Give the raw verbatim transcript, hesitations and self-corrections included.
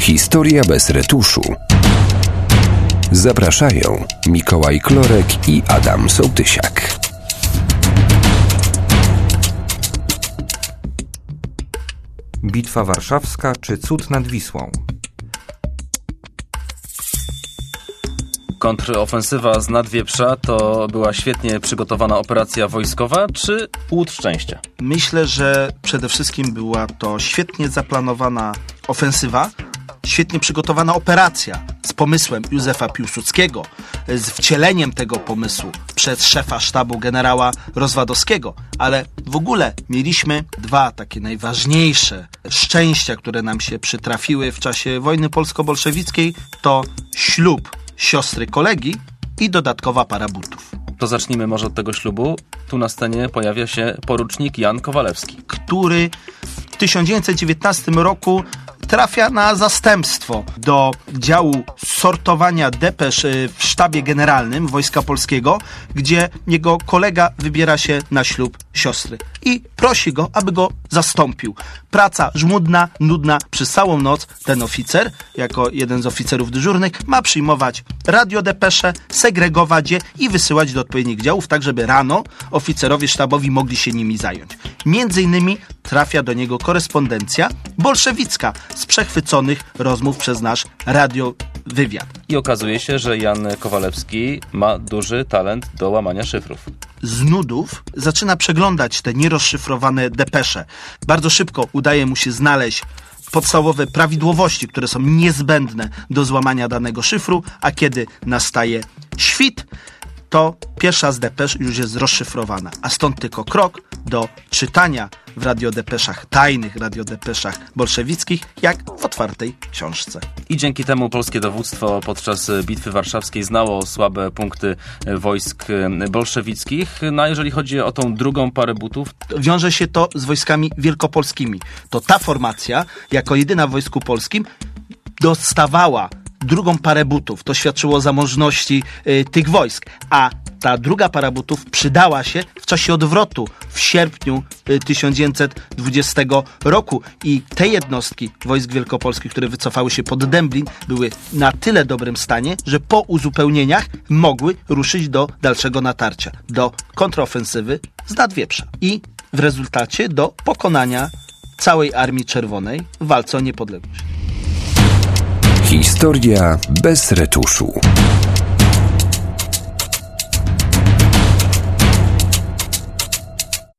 Historia bez retuszu. Zapraszają Mikołaj Klorek i Adam Sołtysiak. Bitwa Warszawska czy cud nad Wisłą? Kontrofensywa z Nadwieprza to była świetnie przygotowana operacja wojskowa, czy łód szczęścia? Myślę, że przede wszystkim była to świetnie zaplanowana ofensywa, świetnie przygotowana operacja z pomysłem Józefa Piłsudskiego, z wcieleniem tego pomysłu przez szefa sztabu generała Rozwadowskiego, ale w ogóle mieliśmy dwa takie najważniejsze szczęścia, które nam się przytrafiły w czasie wojny polsko-bolszewickiej, to ślub siostry kolegi i dodatkowa para butów. To zacznijmy może od tego ślubu. Tu na scenie pojawia się porucznik Jan Kowalewski, który w tysiąc dziewięćset dziewiętnastym roku trafia na zastępstwo do działu sortowania depesz w sztabie generalnym Wojska Polskiego, gdzie jego kolega wybiera się na ślub siostry i prosi go, aby go zastąpił. Praca żmudna, nudna, przez całą noc ten oficer, jako jeden z oficerów dyżurnych, ma przyjmować radiodepesze, segregować je i wysyłać do odpowiednich działów, tak żeby rano oficerowie sztabowi mogli się nimi zająć. Między innymi trafia do niego korespondencja bolszewicka z przechwyconych rozmów przez nasz radiowywiad. I okazuje się, że Jan Kowalewski ma duży talent do łamania szyfrów. Z nudów zaczyna przeglądać te nierozszyfrowane depesze. Bardzo szybko udaje mu się znaleźć podstawowe prawidłowości, które są niezbędne do złamania danego szyfru, a kiedy nastaje świt, to pierwsza z depesz już jest rozszyfrowana, a stąd tylko krok do czytania w radiodepeszach, tajnych radiodepeszach bolszewickich, jak w otwartej książce. I dzięki temu polskie dowództwo podczas Bitwy Warszawskiej znało słabe punkty wojsk bolszewickich. No a jeżeli chodzi o tą drugą parę butów, wiąże się to z wojskami wielkopolskimi. To ta formacja, jako jedyna w Wojsku Polskim, dostawała drugą parę butów. To świadczyło o zamożności y, tych wojsk. A ta druga para butów przydała się w czasie odwrotu w sierpniu y, tysiąc dziewięćset dwudziestego roku. I te jednostki wojsk wielkopolskich, które wycofały się pod Dęblin, były na tyle dobrym stanie, że po uzupełnieniach mogły ruszyć do dalszego natarcia, do kontrofensywy z Nadwieprza. I w rezultacie do pokonania całej Armii Czerwonej w walce o niepodległość. Historia bez retuszu.